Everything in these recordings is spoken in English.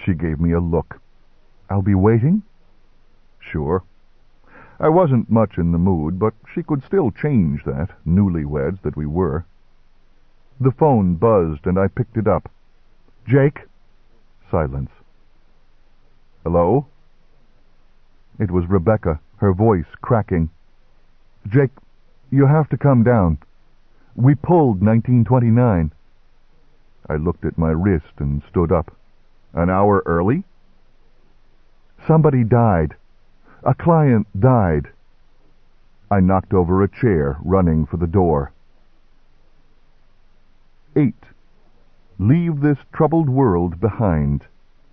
She gave me a look. "I'll be waiting?" "Sure." I wasn't much in the mood, but she could still change that, newlyweds that we were. The phone buzzed, and I picked it up. "Jake?" Silence. "Hello?" It was Rebecca, her voice cracking. "Jake, you have to come down. We pulled 1929. I looked at my wrist and stood up. "An hour early?" "Somebody died. A client died." I knocked over a chair, running for the door. 8. Leave this troubled world behind.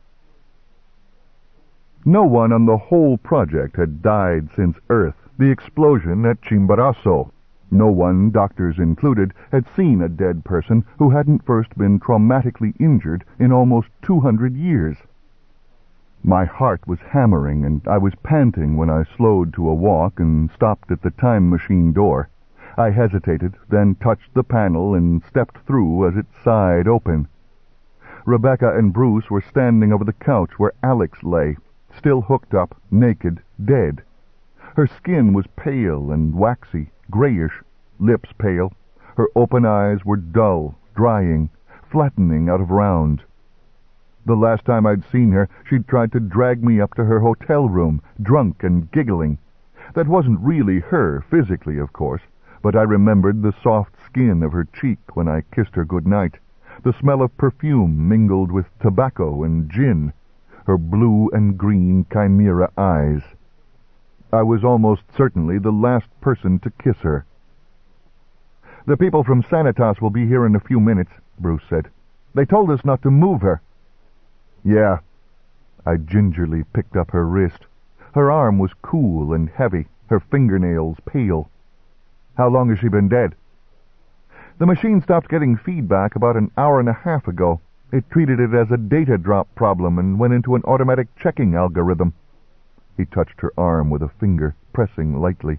No one on the whole project had died since Earth, the explosion at Chimborazo. No one, doctors included, had seen a dead person who hadn't first been traumatically injured in almost 200 years. My heart was hammering, and I was panting when I slowed to a walk and stopped at the time machine door. I hesitated, then touched the panel and stepped through as it sighed open. Rebecca and Bruce were standing over the couch where Alex lay, still hooked up, naked, dead. Her skin was pale and waxy, grayish, lips pale. Her open eyes were dull, drying, flattening out of round. The last time I'd seen her, she'd tried to drag me up to her hotel room, drunk and giggling. That wasn't really her, physically, of course, but I remembered the soft skin of her cheek when I kissed her good night, the smell of perfume mingled with tobacco and gin, her blue and green chimera eyes. I was almost certainly the last person to kiss her. "The people from Sanitas will be here in a few minutes," Bruce said. "They told us not to move her." "Yeah." I gingerly picked up her wrist. Her arm was cool and heavy, her fingernails pale. "How long has she been dead?" "The machine stopped getting feedback about an hour and a half ago. It treated it as a data drop problem and went into an automatic checking algorithm." He touched her arm with a finger, pressing lightly.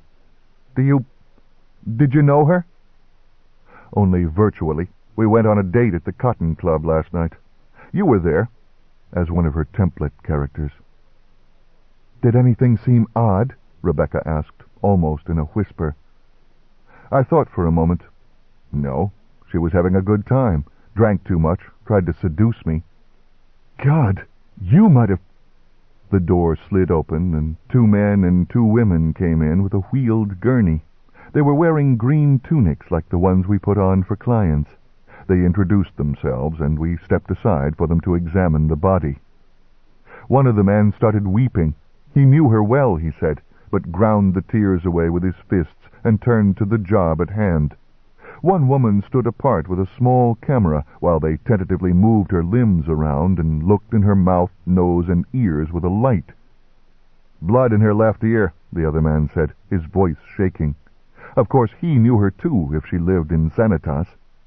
Did you know her?" "Only virtually. We went on a date at the Cotton Club last night. You were there, as one of her template characters." "Did anything seem odd?" Rebecca asked, almost in a whisper. I thought for a moment. No, she was having a good time. Drank too much, tried to seduce me. "God, you might have—" The door slid open, and 2 men and 2 women came in with a wheeled gurney. They were wearing green tunics like the ones we put on for clients. They introduced themselves, and we stepped aside for them to examine the body. One of the men started weeping. He knew her well, he said, but ground the tears away with his fists and turned to the job at hand. One woman stood apart with a small camera while they tentatively moved her limbs around and looked in her mouth, nose, and ears with a light. "Blood in her left ear," the other man said, his voice shaking. Of course he knew her too if she lived in Sanitas.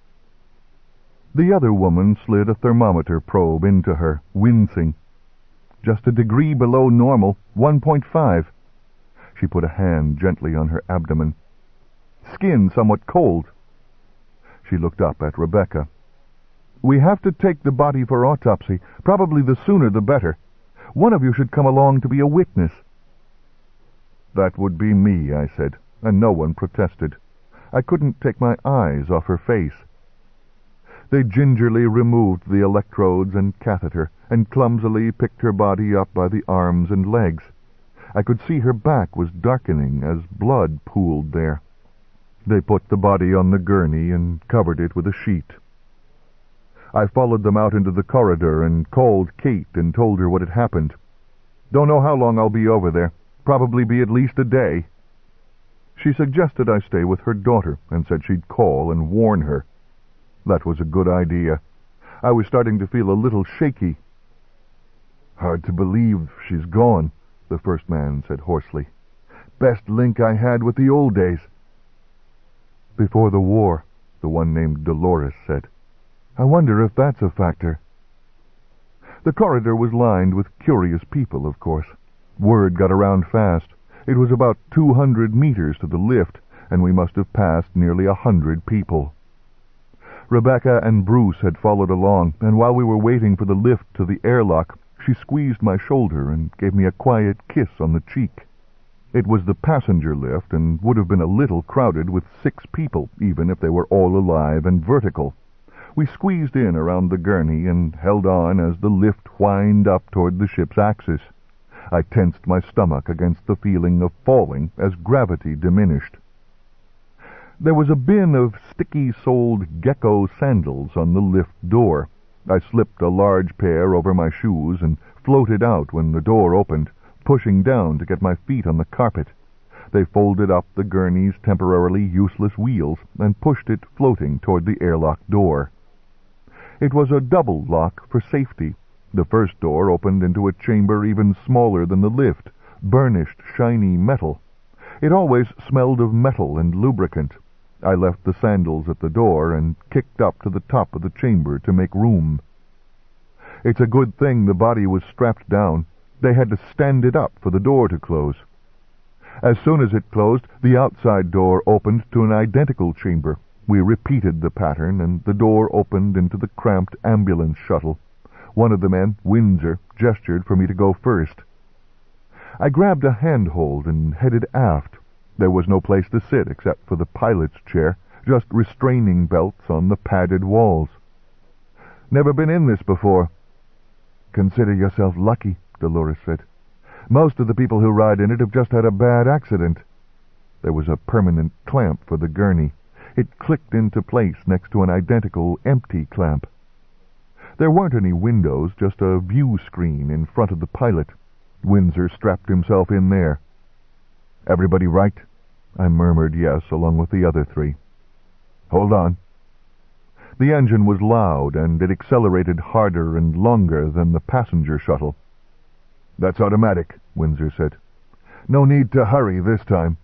The other woman slid a thermometer probe into her, wincing. "Just a degree below normal, 1.5. She put a hand gently on her abdomen. "Skin somewhat cold." She looked up at Rebecca. "We have to take the body for autopsy. Probably the sooner the better. One of you should come along to be a witness." "That would be me," I said, and no one protested. I couldn't take my eyes off her face. They gingerly removed the electrodes and catheter, and clumsily picked her body up by the arms and legs. I could see her back was darkening as blood pooled there. They put the body on the gurney and covered it with a sheet. I followed them out into the corridor and called Kate and told her what had happened. "Don't know how long I'll be over there. Probably be at least a day." She suggested I stay with her daughter and said she'd call and warn her. That was a good idea. I was starting to feel a little shaky. "Hard to believe she's gone," the first man said hoarsely. "Best link I had with the old days." "Before the war," the one named Dolores said. "I wonder if that's a factor." The corridor was lined with curious people, of course. Word got around fast. It was about 200 meters to the lift, and we must have passed nearly 100 people. Rebecca and Bruce had followed along, and while we were waiting for the lift to the airlock, She squeezed my shoulder and gave me a quiet kiss on the cheek. It was the passenger lift and would have been a little crowded with 6 people, even if they were all alive and vertical. We squeezed in around the gurney and held on as the lift whined up toward the ship's axis. I tensed my stomach against the feeling of falling as gravity diminished. There was a bin of sticky-soled gecko sandals on the lift door. I slipped a large pair over my shoes and floated out when the door opened, pushing down to get my feet on the carpet. They folded up the gurney's temporarily useless wheels and pushed it floating toward the airlock door. It was a double lock for safety. The first door opened into a chamber even smaller than the lift, burnished, shiny metal. It always smelled of metal and lubricant. I left the sandals at the door and kicked up to the top of the chamber to make room. It's a good thing the body was strapped down. They had to stand it up for the door to close. As soon as it closed, the outside door opened to an identical chamber. We repeated the pattern, and the door opened into the cramped ambulance shuttle. One of the men, Windsor, gestured for me to go first. I grabbed a handhold and headed aft. There was no place to sit except for the pilot's chair, just restraining belts on the padded walls. "Never been in this before." "Consider yourself lucky," Dolores said. "Most of the people who ride in it have just had a bad accident." There was a permanent clamp for the gurney. It clicked into place next to an identical empty clamp. There weren't any windows, just a view screen in front of the pilot. Windsor strapped himself in there. "Everybody right?" I murmured yes, along with the other 3. "Hold on." The engine was loud, and it accelerated harder and longer than the passenger shuttle. "That's automatic," Windsor said. "No need to hurry this time."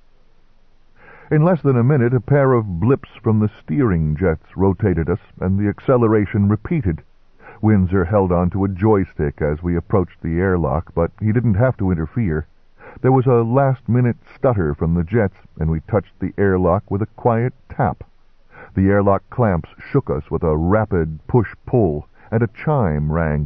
In less than a minute, a pair of blips from the steering jets rotated us, and the acceleration repeated. Windsor held on to a joystick as we approached the airlock, but he didn't have to interfere. There was a last-minute stutter from the jets, and we touched the airlock with a quiet tap. The airlock clamps shook us with a rapid push-pull, and a chime rang.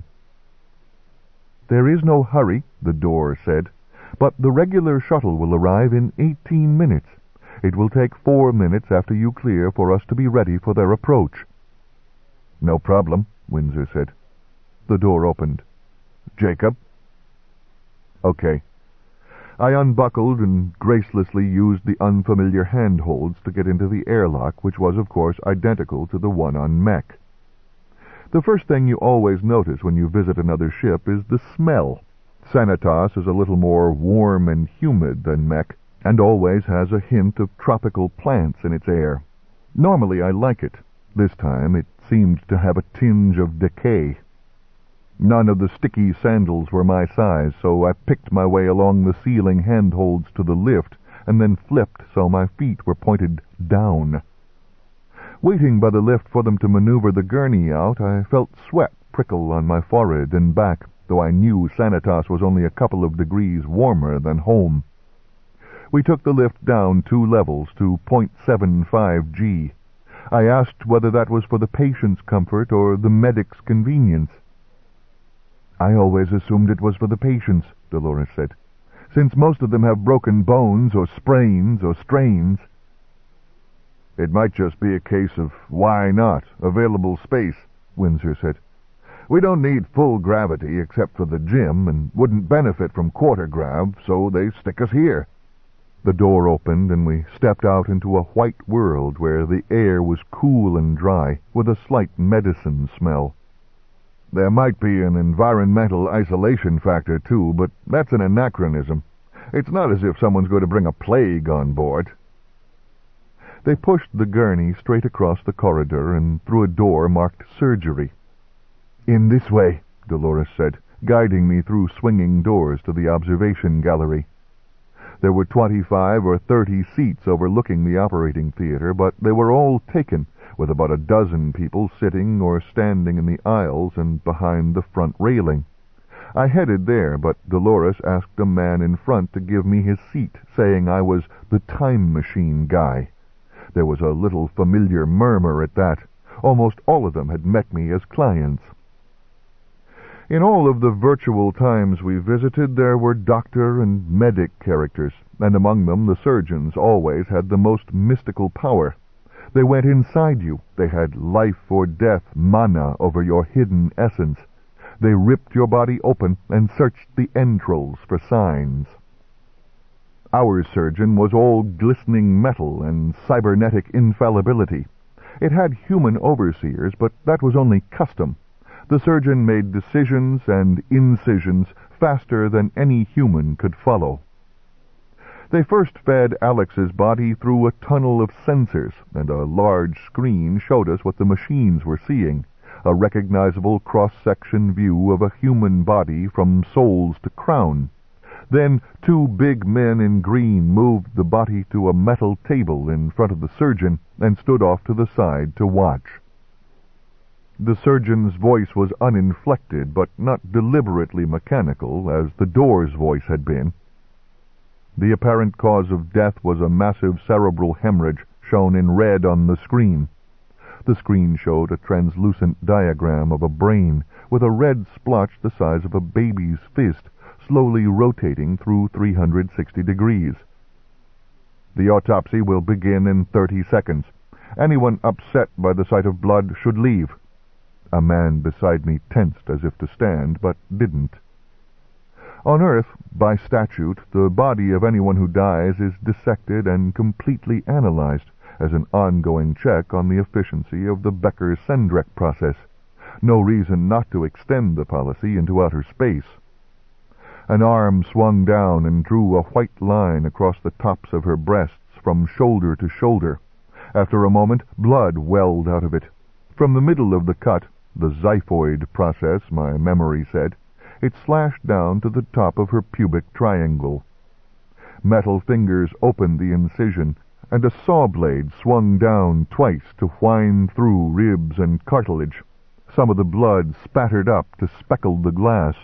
"There is no hurry," the door said, "but the regular shuttle will arrive in 18 minutes. It will take 4 minutes after you clear for us to be ready for their approach." "No problem," Windsor said. The door opened. "Jacob?" "Okay." I unbuckled and gracelessly used the unfamiliar handholds to get into the airlock, which was, of course, identical to the one on Mech. The first thing you always notice when you visit another ship is the smell. Sanitas is a little more warm and humid than Mech, and always has a hint of tropical plants in its air. Normally I like it. This time it seemed to have a tinge of decay. None of the sticky sandals were my size, so I picked my way along the ceiling handholds to the lift, and then flipped so my feet were pointed down. Waiting by the lift for them to maneuver the gurney out, I felt sweat prickle on my forehead and back, though I knew Sanitas was only a couple of degrees warmer than home. We took the lift down 2 levels to 0.75 G. I asked whether that was for the patient's comfort or the medic's convenience. "I always assumed it was for the patients," Dolores said, "since most of them have broken bones or sprains or strains." "It might just be a case of why not, available space," Windsor said. "We don't need full gravity except for the gym and wouldn't benefit from quarter-grav, so they stick us here." The door opened and we stepped out into a white world where the air was cool and dry, with a slight medicine smell. There might be an environmental isolation factor, too, but that's an anachronism. It's not as if someone's going to bring a plague on board. They pushed the gurney straight across the corridor and through a door marked surgery. "In this way," Dolores said, guiding me through swinging doors to the observation gallery. There were 25 or 30 seats overlooking the operating theater, but they were all taken, with about a dozen people sitting or standing in the aisles and behind the front railing. I headed there, but Dolores asked a man in front to give me his seat, saying I was the time machine guy. There was a little familiar murmur at that. Almost all of them had met me as clients. In all of the virtual times we visited, there were doctor and medic characters, and among them the surgeons always had the most mystical power. They went inside you. They had life or death mana over your hidden essence. They ripped your body open and searched the entrails for signs. Our surgeon was all glistening metal and cybernetic infallibility. It had human overseers, but that was only custom. The surgeon made decisions and incisions faster than any human could follow. They first fed Alex's body through a tunnel of sensors, and a large screen showed us what the machines were seeing, a recognizable cross-section view of a human body from soles to crown. Then 2 big men in green moved the body to a metal table in front of the surgeon and stood off to the side to watch. The surgeon's voice was uninflected, but not deliberately mechanical, as the door's voice had been. The apparent cause of death was a massive cerebral hemorrhage, shown in red on the screen. The screen showed a translucent diagram of a brain, with a red splotch the size of a baby's fist, slowly rotating through 360 degrees. The autopsy will begin in 30 seconds. Anyone upset by the sight of blood should leave. A man beside me tensed as if to stand, but didn't. On Earth, by statute, the body of anyone who dies is dissected and completely analyzed as an ongoing check on the efficiency of the Becker-Sendrek process. No reason not to extend the policy into outer space. An arm swung down and drew a white line across the tops of her breasts from shoulder to shoulder. After a moment, blood welled out of it. From the middle of the cut, the xiphoid process, my memory said, it slashed down to the top of her pubic triangle. Metal fingers opened the incision, and a saw blade swung down twice to whine through ribs and cartilage. Some of the blood spattered up to speckle the glass.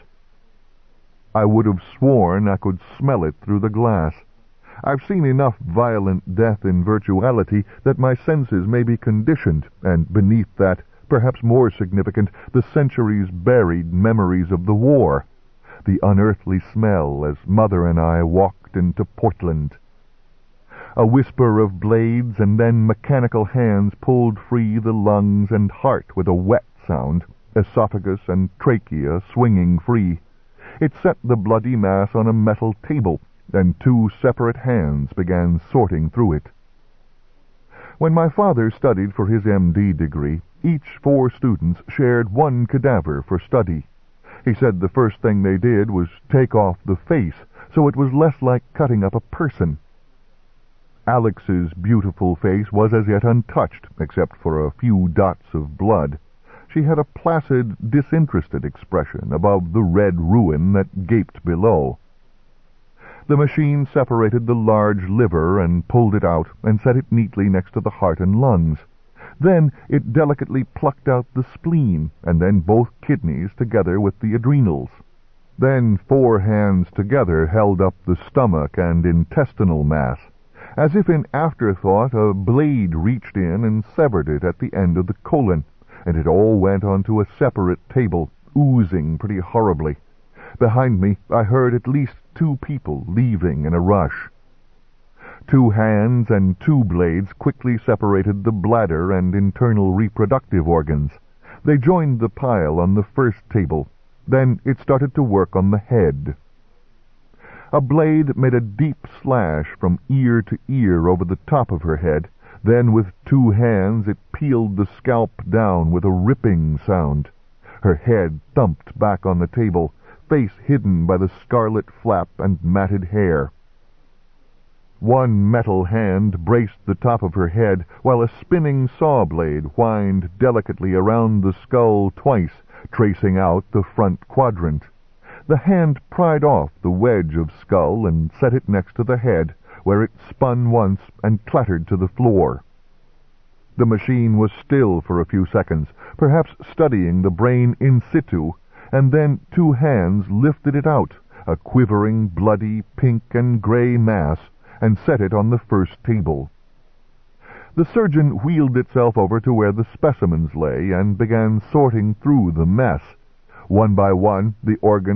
I would have sworn I could smell it through the glass. I've seen enough violent death in virtuality that my senses may be conditioned, and beneath that, perhaps more significant, the centuries-buried memories of the war. The unearthly smell as Mother and I walked into Portland. A whisper of blades, and then mechanical hands pulled free the lungs and heart with a wet sound, esophagus and trachea swinging free. It set the bloody mass on a metal table, and 2 separate hands began sorting through it. When my father studied for his MD degree, each 4 students shared 1 cadaver for study. He said the first thing they did was take off the face, so it was less like cutting up a person. Alex's beautiful face was as yet untouched, except for a few dots of blood. She had a placid, disinterested expression above the red ruin that gaped below. The machine separated the large liver and pulled it out and set it neatly next to the heart and lungs. Then it delicately plucked out the spleen, and then both kidneys together with the adrenals. Then 4 hands together held up the stomach and intestinal mass. As if in afterthought, a blade reached in and severed it at the end of the colon, and it all went onto a separate table, oozing pretty horribly. Behind me, I heard at least 2 people leaving in a rush. 2 hands and 2 blades quickly separated the bladder and internal reproductive organs. They joined the pile on the first table. Then it started to work on the head. A blade made a deep slash from ear to ear over the top of her head. Then with 2 hands it peeled the scalp down with a ripping sound. Her head thumped back on the table, face hidden by the scarlet flap and matted hair. 1 metal hand braced the top of her head, while a spinning saw blade whined delicately around the skull twice, tracing out the front quadrant. The hand pried off the wedge of skull and set it next to the head, where it spun once and clattered to the floor. The machine was still for a few seconds, perhaps studying the brain in situ, and then 2 hands lifted it out, a quivering, bloody, pink and gray mass, and set it on the first table. The surgeon wheeled itself over to where the specimens lay and began sorting through the mess. One by one, the organs